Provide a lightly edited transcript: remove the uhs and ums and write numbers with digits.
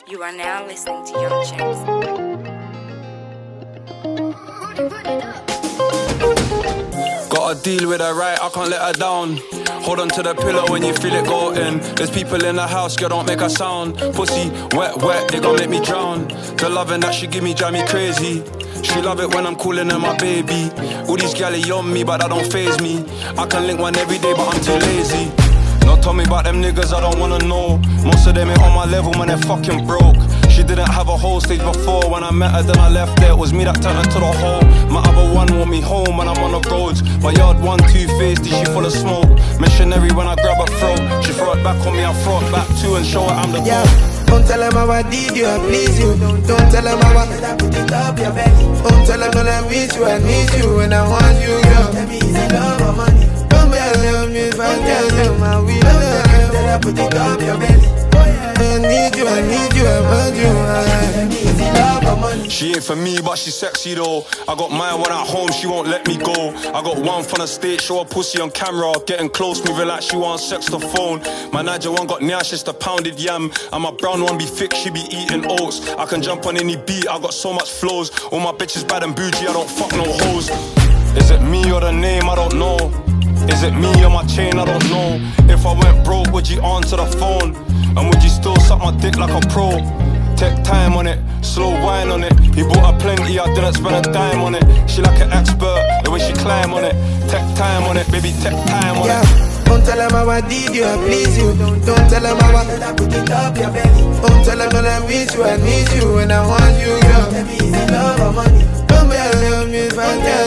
You are now listening to Young James. Gotta deal with her right, I can't let her down. Hold on to the pillow when you feel it go in. There's people in the house, girl, don't make a sound. Pussy, wet, it gon' make me drown. The loving that she give me drive me crazy. She love it when I'm calling her my baby. All these galley on me, but that don't faze me. I can link one every day, but I'm too lazy. Don't tell me about them niggas, I don't wanna know. Most of them ain't on my level, man, they're fucking broke. She didn't have a whole stage before. When I met her, then I left there. It was me that turned her to the hole. My other one want me home when I'm on the roads. My yard one, two-faced, she full of smoke. Missionary when I grab her throat. She throw it back on me, I throw it back too and show her I'm the goat. Don't tell him how I did you, I please you. Don't tell him how I put it up your belly. Don't tell him no, I miss you, I need you. And I want you, girl. Let me easy love or money. Don't tell me if I tell you my will. I put it up your belly. I need you, I want you. Let me easy love or money. She ain't for me, but she's sexy though. I got mine when at home, she won't let me go. I got one from the stage, show her pussy on camera. Getting close, moving like she wants sex the phone. My Niger one got nash, just a pounded yam. And my brown one be thick, she be eating oats. I can jump on any beat, I got so much flows. All my bitches bad and bougie, I don't fuck no hoes. Is it me or the name? I don't know. Is it me or my chain? I don't know. If I went broke, would you answer the phone? And would you still suck my dick like a pro? Take time on it, slow wine on it. He bought her plenty, I didn't spend a dime on it. She like an expert, the way she climb on it. Take time on it, baby, take time on it. Don't tell him how I did you, I please you. Don't tell him how I put it up your belly. Don't tell him no, I miss you, I need you. And I want you, girl. Let me easy love or money. Don't tell me if I tell